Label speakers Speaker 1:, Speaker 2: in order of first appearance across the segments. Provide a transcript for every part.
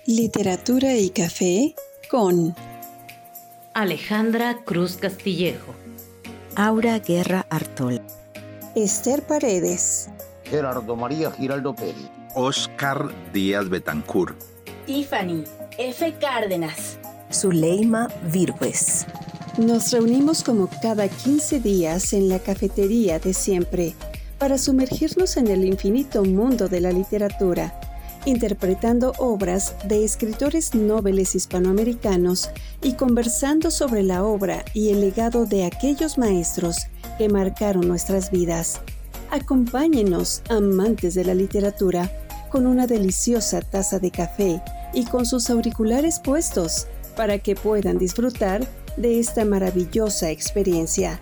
Speaker 1: Literatura y café con
Speaker 2: Alejandra Cruz Castillejo,
Speaker 3: Aura Guerra Artol,
Speaker 1: Esther Paredes,
Speaker 4: Gerardo María Giraldo Pérez,
Speaker 5: Oscar Díaz Betancourt,
Speaker 6: Tiffany F. Cárdenas,
Speaker 3: Zuleima Virgües.
Speaker 1: Nos reunimos como cada 15 días en la cafetería de siempre para sumergirnos en el infinito mundo de la literatura, interpretando obras de escritores nobles hispanoamericanos y conversando sobre la obra y el legado de aquellos maestros que marcaron nuestras vidas. Acompáñenos, amantes de la literatura, con una deliciosa taza de café y con sus auriculares puestos para que puedan disfrutar de esta maravillosa experiencia.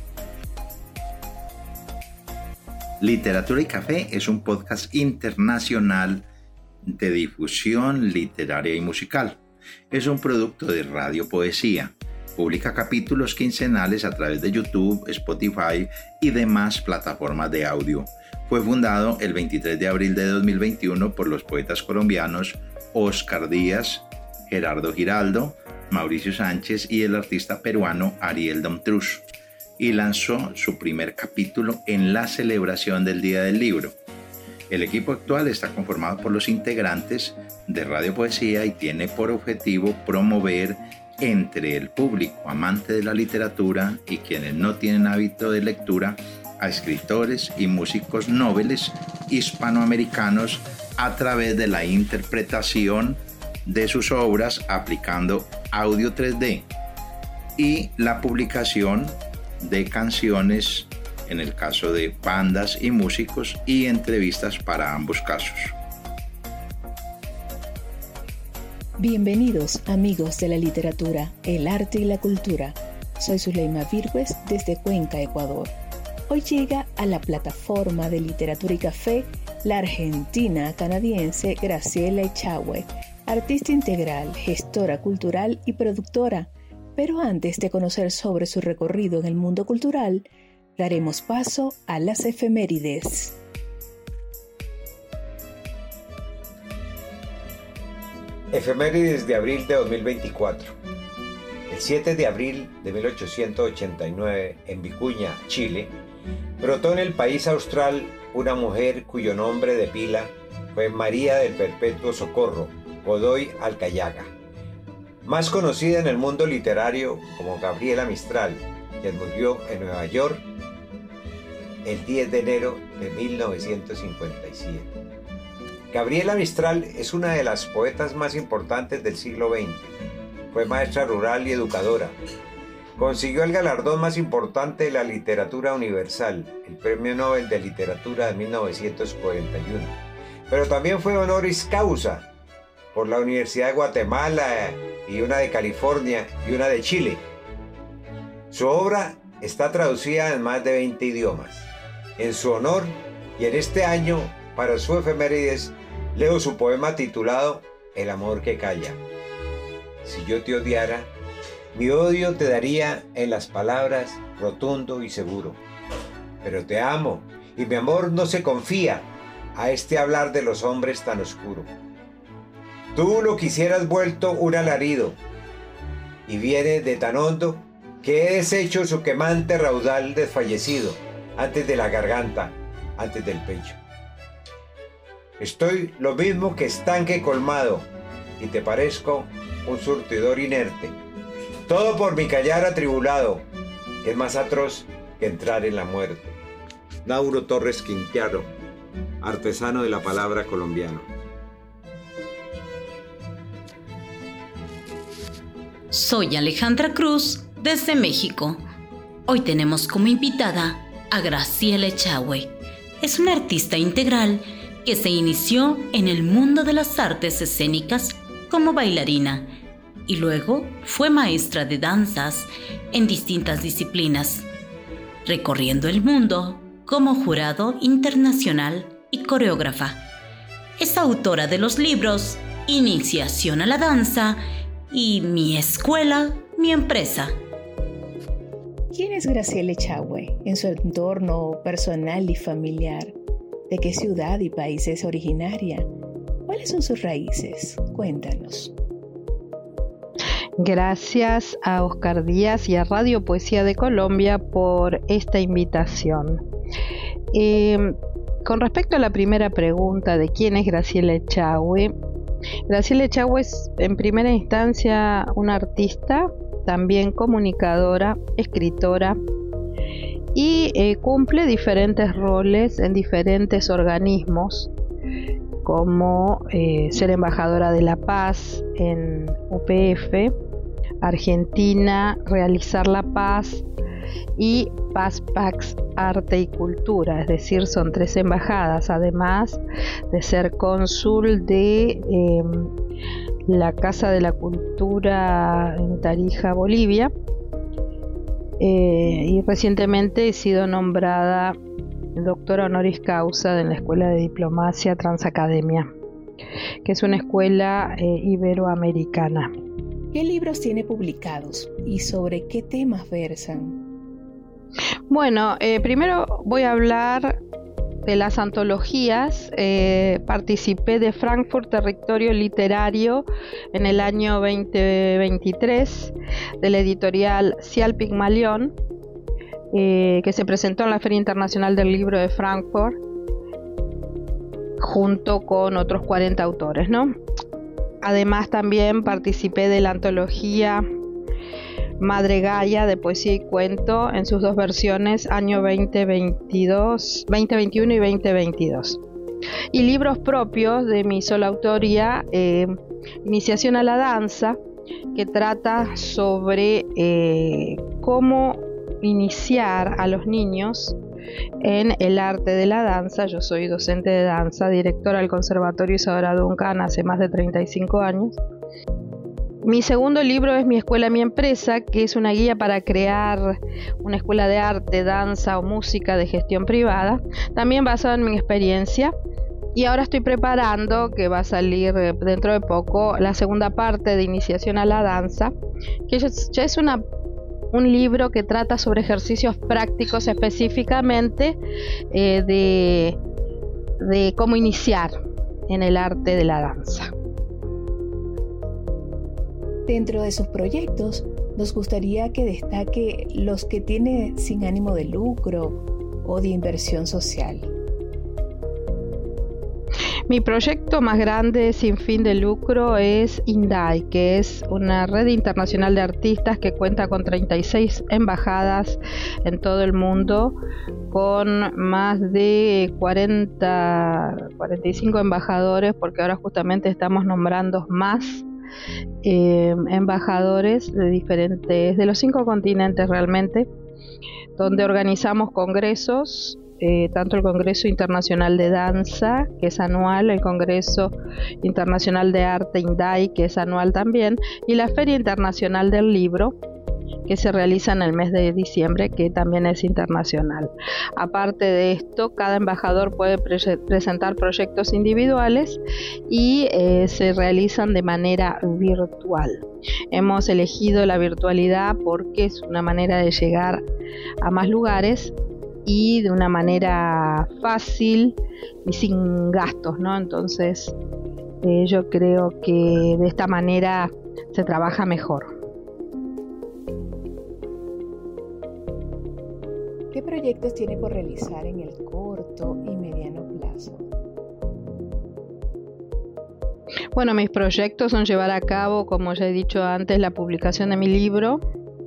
Speaker 5: Literatura y Café es un podcast internacional de difusión literaria y musical. Es un producto de Radio Poesía. Publica capítulos quincenales a través de YouTube, Spotify y demás plataformas de audio. Fue fundado el 23 de abril de 2021 por los poetas colombianos Oscar Díaz, Gerardo Giraldo, Mauricio Sánchez y el artista peruano Ariel Domtrus, y lanzó su primer capítulo en la celebración del Día del Libro. El equipo actual está conformado por los integrantes de Radio Poesía y tiene por objetivo promover entre el público amante de la literatura y quienes no tienen hábito de lectura a escritores y músicos nobles hispanoamericanos a través de la interpretación de sus obras aplicando audio 3D y la publicación de canciones en el caso de bandas y músicos y entrevistas para ambos casos.
Speaker 7: Bienvenidos amigos de la literatura, el arte y la cultura. Soy Zuleima Virgües desde Cuenca, Ecuador. Hoy llega a la plataforma de Literatura y Café la argentina canadiense Graciela Echagüe, artista integral, gestora cultural y productora. Pero antes de conocer sobre su recorrido en el mundo cultural, daremos paso a las efemérides.
Speaker 8: Efemérides de abril de 2024. El 7 de abril de 1889, en Vicuña, Chile, brotó en el país austral una mujer cuyo nombre de pila fue María del Perpetuo Socorro Godoy Alcayaga, más conocida en el mundo literario como Gabriela Mistral, quien murió en Nueva York el 10 de enero de 1957. Gabriela Mistral es una de las poetas más importantes del siglo XX. Fue maestra rural y educadora. Consiguió el galardón más importante de la literatura universal, el Premio Nobel de Literatura de 1941. Pero también fue honoris causa por la Universidad de Guatemala y una de California y una de Chile. Su obra está traducida en más de 20 idiomas. En su honor y en este año, para su efemérides, leo su poema titulado El amor que calla. Si yo te odiara, mi odio te daría en las palabras rotundo y seguro. Pero te amo y mi amor no se confía a este hablar de los hombres tan oscuro. Tú lo quisieras vuelto un alarido y viene de tan hondo que he deshecho su quemante raudal desfallecido antes de la garganta, antes del pecho. Estoy lo mismo que estanque colmado y te parezco un surtidor inerte. Todo por mi callar atribulado, que es más atroz que entrar en la muerte. Nauro Torres Quintearo, artesano de la palabra colombiano.
Speaker 2: Soy Alejandra Cruz desde México. Hoy tenemos como invitada a Graciela Echagüe. Es una artista integral que se inició en el mundo de las artes escénicas como bailarina y luego fue maestra de danzas en distintas disciplinas, recorriendo el mundo como jurado internacional y coreógrafa. Es autora de los libros Iniciación a la danza y Mi escuela, mi empresa.
Speaker 7: ¿Quién es Graciela Echagüe en su entorno personal y familiar? ¿De qué ciudad y país es originaria? ¿Cuáles son sus raíces? Cuéntanos.
Speaker 9: Gracias a Oscar Díaz y a Radio Poesía de Colombia por esta invitación. Con respecto a la primera pregunta de quién es Graciela Echagüe, Graciela Echagüe es en primera instancia una artista, también comunicadora, escritora y cumple diferentes roles en diferentes organismos, como ser embajadora de la paz en UPF, Argentina, Realizar la Paz y Paz Pax Arte y Cultura, es decir, son 3 embajadas, además de ser cónsul de la Casa de la Cultura en Tarija, Bolivia, y recientemente he sido nombrada doctora honoris causa en la Escuela de Diplomacia Transacademia, que es una escuela iberoamericana.
Speaker 7: ¿Qué libros tiene publicados y sobre qué temas versan?
Speaker 9: Bueno, primero voy a hablar de las antologías. Participé de Frankfurt Territorio Literario en el año 2023 de la editorial Cial Pigmalión, que se presentó en la Feria Internacional del Libro de Frankfurt junto con otros 40 autores, ¿no? Además también participé de la antología Madre Gaia de poesía y cuento en sus 2 versiones, año 2021 y 2022. Y libros propios de mi sola autoría, Iniciación a la danza, que trata sobre cómo iniciar a los niños en el arte de la danza. Yo soy docente de danza, directora del Conservatorio Isadora Duncan hace más de 35 años. Mi segundo libro es Mi Escuela, Mi Empresa, que es una guía para crear una escuela de arte, danza o música de gestión privada, también basado en mi experiencia. Y ahora estoy preparando, que va a salir dentro de poco, la segunda parte de Iniciación a la danza, que ya es un libro que trata sobre ejercicios prácticos específicamente de cómo iniciar en el arte de la danza.
Speaker 7: Dentro de sus proyectos, nos gustaría que destaque los que tiene sin ánimo de lucro o de inversión social.
Speaker 9: Mi proyecto más grande sin fin de lucro es INDAI, que es una red internacional de artistas que cuenta con 36 embajadas en todo el mundo, con más de 45 embajadores, porque ahora justamente estamos nombrando más embajadores de los 5 continentes realmente, donde organizamos congresos, tanto el Congreso Internacional de Danza, que es anual, el Congreso Internacional de Arte INDAI, que es anual también, y la Feria Internacional del Libro, que se realiza en el mes de diciembre, que también es internacional. Aparte de esto, cada embajador puede presentar proyectos individuales y se realizan de manera virtual. Hemos elegido la virtualidad porque es una manera de llegar a más lugares y de una manera fácil y sin gastos, ¿no? Entonces, yo creo que de esta manera se trabaja mejor.
Speaker 7: ¿Qué proyectos tiene por realizar en el corto y mediano plazo?
Speaker 9: Bueno, mis proyectos son llevar a cabo, como ya he dicho antes, la publicación de mi libro,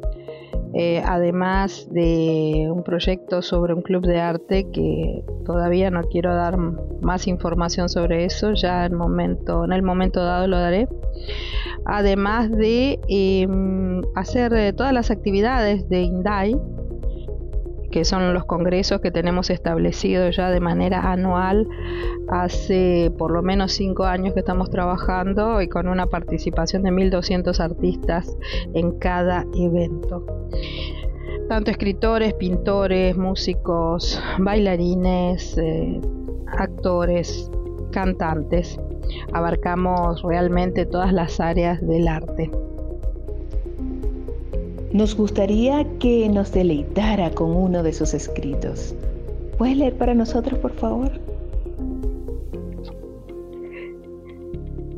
Speaker 9: además de un proyecto sobre un club de arte que todavía no quiero dar más información sobre eso, ya en el momento dado lo daré. Además de hacer todas las actividades de INDAI, que son los congresos que tenemos establecidos ya de manera anual. Hace por lo menos 5 años que estamos trabajando y con una participación de 1.200 artistas en cada evento. Tanto escritores, pintores, músicos, bailarines, actores, cantantes. Abarcamos realmente todas las áreas del arte.
Speaker 7: Nos gustaría que nos deleitara con uno de sus escritos. ¿Puedes leer para nosotros, por favor?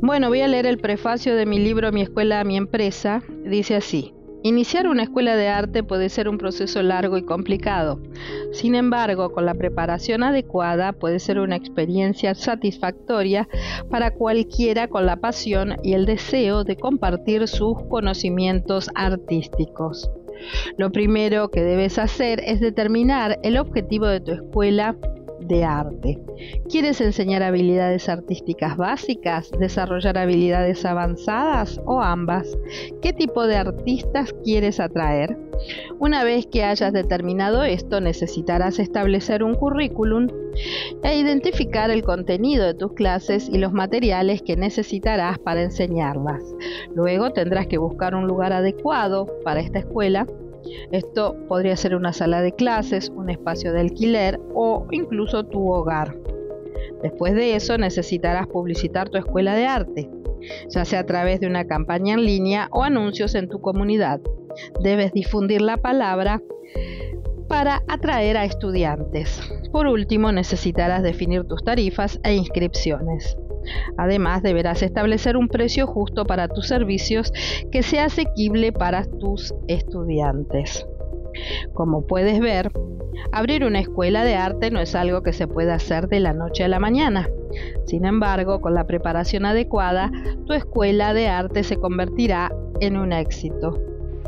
Speaker 9: Bueno, voy a leer el prefacio de mi libro Mi escuela, mi empresa. Dice así: iniciar una escuela de arte puede ser un proceso largo y complicado. Sin embargo, con la preparación adecuada puede ser una experiencia satisfactoria para cualquiera con la pasión y el deseo de compartir sus conocimientos artísticos. Lo primero que debes hacer es determinar el objetivo de tu escuela de arte. ¿Quieres enseñar habilidades artísticas básicas, desarrollar habilidades avanzadas o ambas? ¿Qué tipo de artistas quieres atraer? Una vez que hayas determinado esto, necesitarás establecer un currículum e identificar el contenido de tus clases y los materiales que necesitarás para enseñarlas. Luego tendrás que buscar un lugar adecuado para esta escuela. Esto podría ser una sala de clases, un espacio de alquiler o incluso tu hogar. Después de eso necesitarás publicitar tu escuela de arte, ya sea a través de una campaña en línea o anuncios en tu comunidad. Debes difundir la palabra para atraer a estudiantes. Por último, necesitarás definir tus tarifas e inscripciones. Además, deberás establecer un precio justo para tus servicios que sea asequible para tus estudiantes. Como puedes ver, abrir una escuela de arte no es algo que se pueda hacer de la noche a la mañana. Sin embargo, con la preparación adecuada, tu escuela de arte se convertirá en un éxito.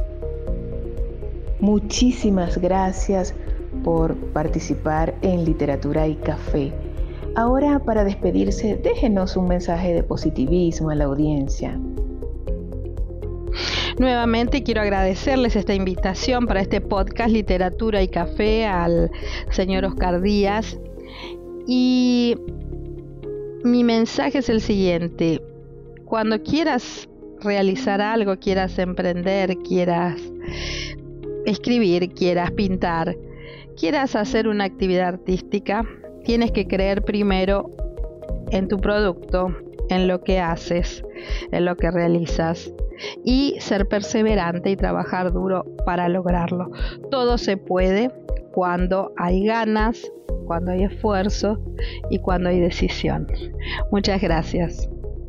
Speaker 7: Muchísimas gracias por participar en Literatura y Café. Ahora, para despedirse, déjenos un mensaje de positivismo a la audiencia.
Speaker 9: Nuevamente quiero agradecerles esta invitación para este podcast Literatura y Café al señor Oscar Díaz. Y mi mensaje es el siguiente: cuando quieras realizar algo, quieras emprender, quieras escribir, quieras pintar, quieras hacer una actividad artística, tienes que creer primero en tu producto, en lo que haces, en lo que realizas, y ser perseverante y trabajar duro para lograrlo. Todo se puede cuando hay ganas, cuando hay esfuerzo y cuando hay decisión. Muchas gracias.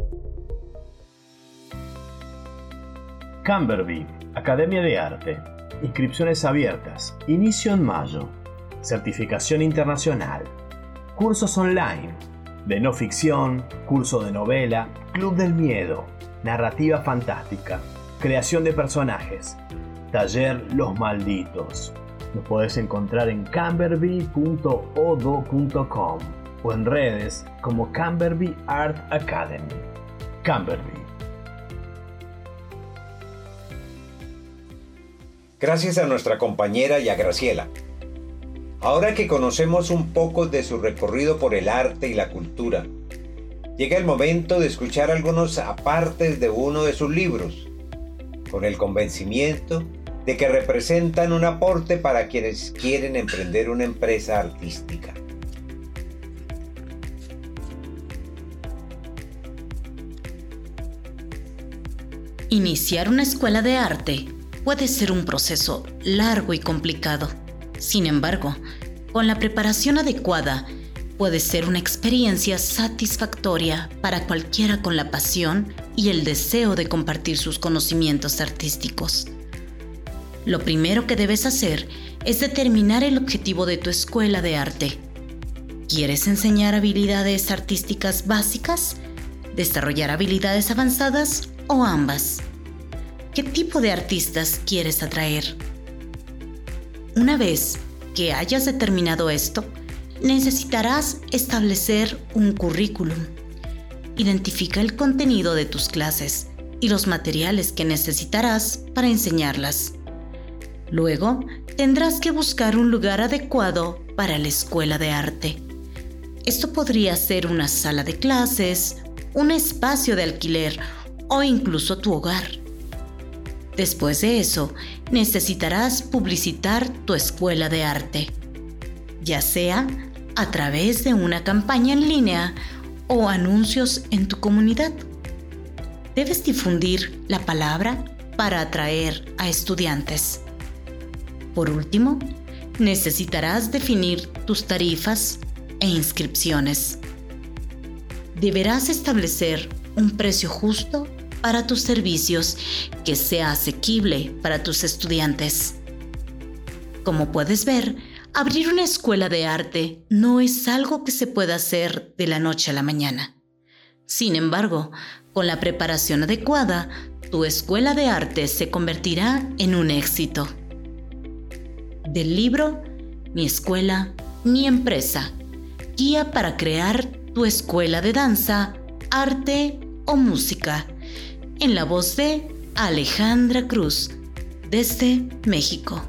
Speaker 10: Cambervie, Academia de Arte. Inscripciones abiertas. Inicio en mayo. Certificación internacional. Cursos online. De no ficción, curso de novela, club del miedo, narrativa fantástica, creación de personajes, taller Los Malditos. Nos podés encontrar en cambervie.odo.com o en redes como Cambervie Art Academy. Cambervie.
Speaker 8: Gracias a nuestra compañera y a Graciela. Ahora que conocemos un poco de su recorrido por el arte y la cultura, llega el momento de escuchar algunos apartes de uno de sus libros, con el convencimiento de que representan un aporte para quienes quieren emprender una empresa artística.
Speaker 2: Iniciar una escuela de arte puede ser un proceso largo y complicado. Sin embargo, con la preparación adecuada, puede ser una experiencia satisfactoria para cualquiera con la pasión y el deseo de compartir sus conocimientos artísticos. Lo primero que debes hacer es determinar el objetivo de tu escuela de arte. ¿Quieres enseñar habilidades artísticas básicas? ¿Desarrollar habilidades avanzadas o ambas? ¿Qué tipo de artistas quieres atraer? Una vez que hayas determinado esto, necesitarás establecer un currículum. Identifica el contenido de tus clases y los materiales que necesitarás para enseñarlas. Luego, tendrás que buscar un lugar adecuado para la escuela de arte. Esto podría ser una sala de clases, un espacio de alquiler o incluso tu hogar. Después de eso, necesitarás publicitar tu escuela de arte, ya sea a través de una campaña en línea o anuncios en tu comunidad. Debes difundir la palabra para atraer a estudiantes. Por último, necesitarás definir tus tarifas e inscripciones. Deberás establecer un precio justo para tus servicios que sea asequible para tus estudiantes. Como puedes ver, abrir una escuela de arte no es algo que se pueda hacer de la noche a la mañana. Sin embargo, con la preparación adecuada, tu escuela de arte se convertirá en un éxito. Del libro Mi escuela, mi empresa. Guía para crear tu escuela de danza, arte o música. En la voz de Alejandra Cruz, desde México.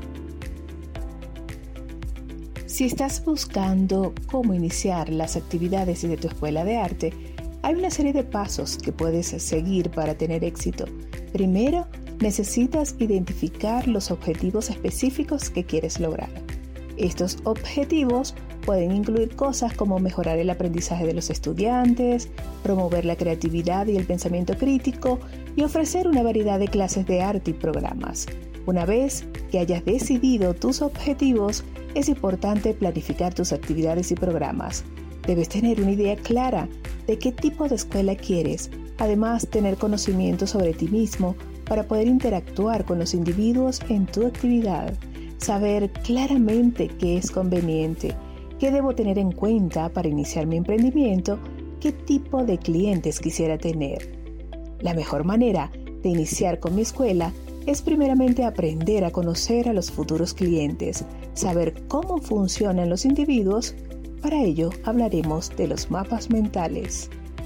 Speaker 7: Si estás buscando cómo iniciar las actividades de tu escuela de arte, hay una serie de pasos que puedes seguir para tener éxito. Primero, necesitas identificar los objetivos específicos que quieres lograr. Estos objetivos pueden incluir cosas como mejorar el aprendizaje de los estudiantes, promover la creatividad y el pensamiento crítico y ofrecer una variedad de clases de arte y programas. Una vez que hayas decidido tus objetivos, es importante planificar tus actividades y programas. Debes tener una idea clara de qué tipo de escuela quieres, además tener conocimiento sobre ti mismo para poder interactuar con los individuos en tu actividad, saber claramente qué es conveniente, qué debo tener en cuenta para iniciar mi emprendimiento, qué tipo de clientes quisiera tener. La mejor manera de iniciar con mi escuela es primeramente aprender a conocer a los futuros clientes, saber cómo funcionan los individuos. Para ello hablaremos de los mapas mentales.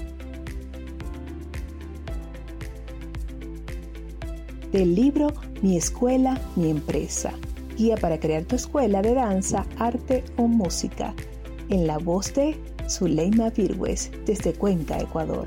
Speaker 7: Del libro Mi escuela, mi empresa. Guía para crear tu escuela de danza, arte o música. En la voz de Zuleima Virgües, desde Cuenca, Ecuador.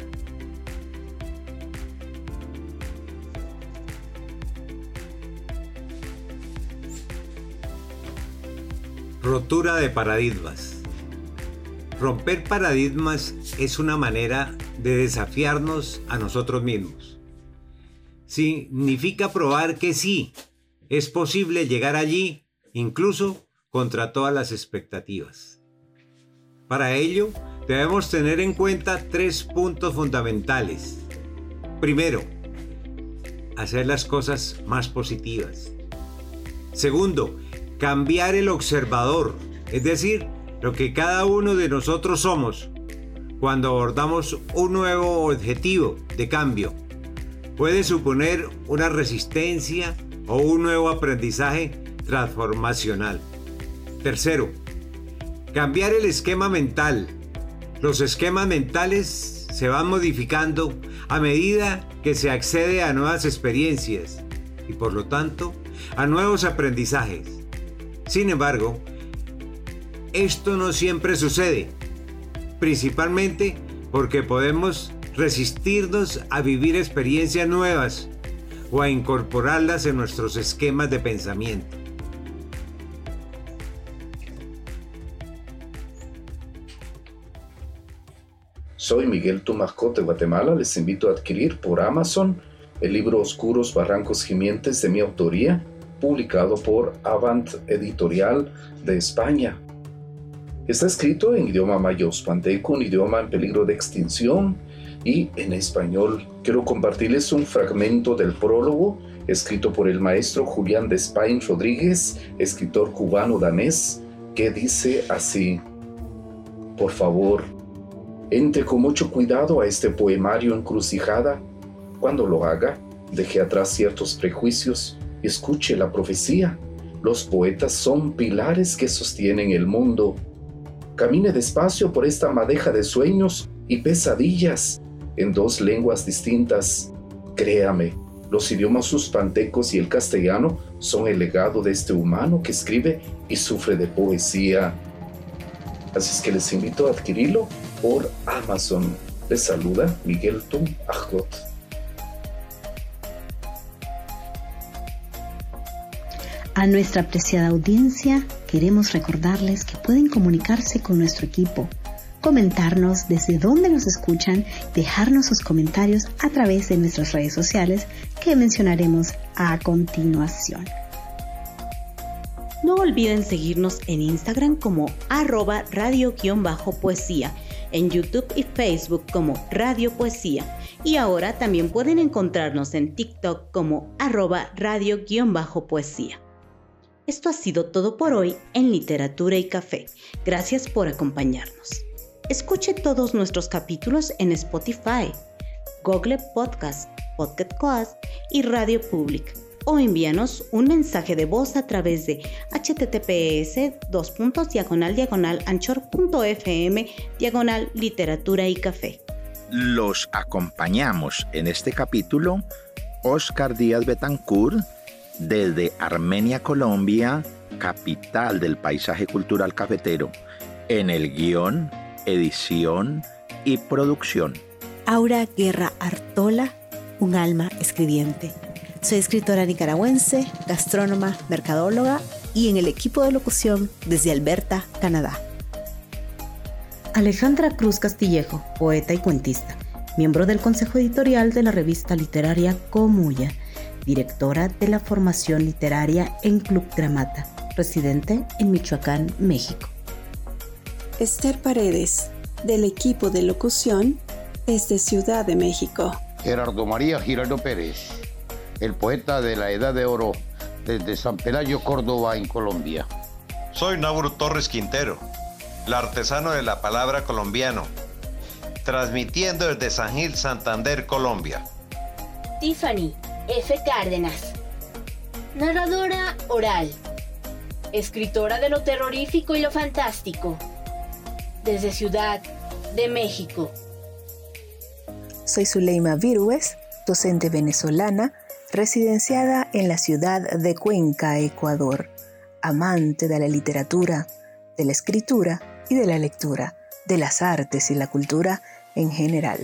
Speaker 8: Rotura de paradigmas. Romper paradigmas es una manera de desafiarnos a nosotros mismos. Significa probar que sí, es posible llegar allí, incluso contra todas las expectativas. Para ello, debemos tener en cuenta 3 puntos fundamentales. Primero, hacer las cosas más positivas. Segundo, cambiar el observador, es decir, lo que cada uno de nosotros somos cuando abordamos un nuevo objetivo de cambio. Puede suponer una resistencia o un nuevo aprendizaje transformacional. Tercero, cambiar el esquema mental. Los esquemas mentales se van modificando a medida que se accede a nuevas experiencias y por lo tanto a nuevos aprendizajes. Sin embargo, esto no siempre sucede, principalmente porque podemos resistirnos a vivir experiencias nuevas o a incorporarlas en nuestros esquemas de pensamiento.
Speaker 11: Soy Miguel Tumascot de Guatemala. Les invito a adquirir por Amazon el libro Oscuros Barrancos Gimientes de mi autoría, publicado por Avant Editorial de España. Está escrito en idioma mayospanteco, un idioma en peligro de extinción, y en español. Quiero compartirles un fragmento del prólogo escrito por el maestro Julián Despain Rodríguez, escritor cubano-danés, que dice así: por favor, entre con mucho cuidado a este poemario encrucijada. Cuando lo haga, deje atrás ciertos prejuicios y escuche la profecía. Los poetas son pilares que sostienen el mundo. Camine despacio por esta madeja de sueños y pesadillas en 2 lenguas distintas. Créame, los idiomas suspantecos y el castellano son el legado de este humano que escribe y sufre de poesía. Así es que les invito a adquirirlo por Amazon. Les saluda Miguel Tumascot.
Speaker 12: A nuestra apreciada audiencia, queremos recordarles que pueden comunicarse con nuestro equipo, comentarnos desde dónde nos escuchan, dejarnos sus comentarios a través de nuestras redes sociales que mencionaremos a continuación.
Speaker 2: No olviden seguirnos en Instagram como @radio_poesía en YouTube y Facebook como Radio Poesía, y ahora también pueden encontrarnos en TikTok como @radio_poesía. Esto ha sido todo por hoy en Literatura y Café. Gracias por acompañarnos. Escuche todos nuestros capítulos en Spotify, Google Podcast, Pocket Cast y Radio Public, o envíanos un mensaje de voz a través de https://anchor.fm/literatura y café.
Speaker 5: Los acompañamos en este capítulo Oscar Díaz Betancourt desde Armenia, Colombia, capital del paisaje cultural cafetero, en el guión, edición y producción.
Speaker 3: Aura Guerra Artola, un alma escribiente. Soy escritora nicaragüense, gastrónoma, mercadóloga y en el equipo de locución desde Alberta, Canadá.
Speaker 2: Alejandra Cruz Castillejo, poeta y cuentista, miembro del consejo editorial de la revista literaria Comuya, directora de la formación literaria en Club Gramata, residente en Michoacán, México.
Speaker 1: Esther Paredes, del equipo de locución desde Ciudad de México.
Speaker 4: Gerardo María Giraldo Pérez, el poeta de la Edad de Oro, desde San Pelayo, Córdoba, en Colombia.
Speaker 13: Soy Nauro Torres Quintero, el artesano de la palabra colombiano, transmitiendo desde San Gil, Santander, Colombia.
Speaker 6: Tiffany F. Cárdenas, narradora oral, escritora de lo terrorífico y lo fantástico, desde Ciudad de México.
Speaker 7: Soy Zuleima Virgües, docente venezolana, residenciada en la ciudad de Cuenca, Ecuador, amante de la literatura, de la escritura y de la lectura, de las artes y la cultura en general.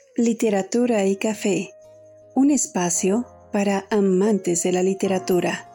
Speaker 1: Literatura y Café, un espacio para amantes de la literatura.